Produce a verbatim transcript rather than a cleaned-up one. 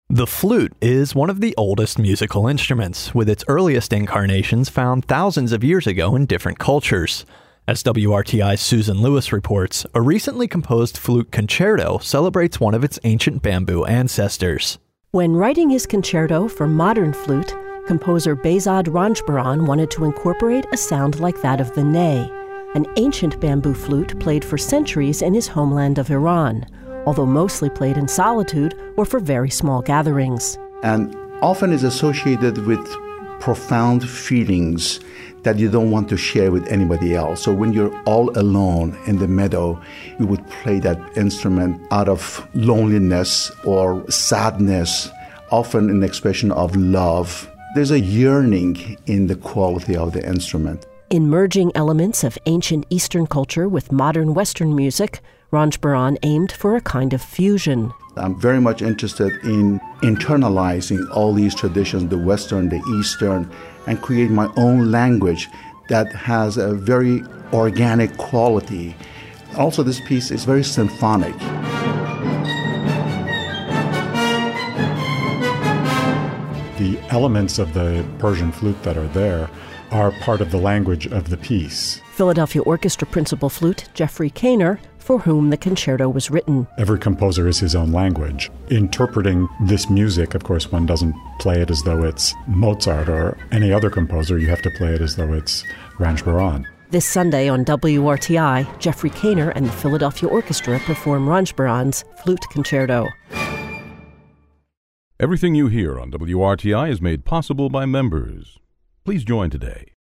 The flute is one of the oldest musical instruments, with its earliest incarnations found thousands of years ago in different cultures. As W R T I's Susan Lewis reports, a recently composed flute concerto celebrates one of its ancient bamboo ancestors. When writing his concerto for modern flute, composer Behzad Ranjbaran wanted to incorporate a sound like that of the ney, an ancient bamboo flute played for centuries in his homeland of Iran, although mostly played in solitude or for very small gatherings. And often is associated with profound feelings that you don't want to share with anybody else. So when you're all alone in the meadow, you would play that instrument out of loneliness or sadness, often an expression of love. There's a yearning in the quality of the instrument. In merging elements of ancient Eastern culture with modern Western music, Ranjbaran aimed for a kind of fusion. I'm very much interested in internalizing all these traditions, the Western, the Eastern, and create my own language that has a very organic quality. Also, this piece is very symphonic. The elements of the Persian flute that are there are part of the language of the piece. Philadelphia Orchestra principal flute Jeffrey Kaner, for whom the concerto was written. Every composer is his own language. Interpreting this music, of course, one doesn't play it as though it's Mozart or any other composer. You have to play it as though it's Ranjbaran. This Sunday on W R T I, Jeffrey Kaner and the Philadelphia Orchestra perform Ranjbaran's Flute Concerto. Everything you hear on W R T I is made possible by members. Please join today